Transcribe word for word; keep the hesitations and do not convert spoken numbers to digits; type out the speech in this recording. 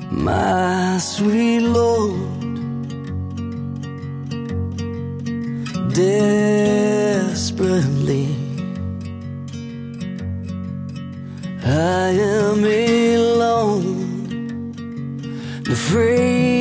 my sweet Lord, desperately I am alone, afraid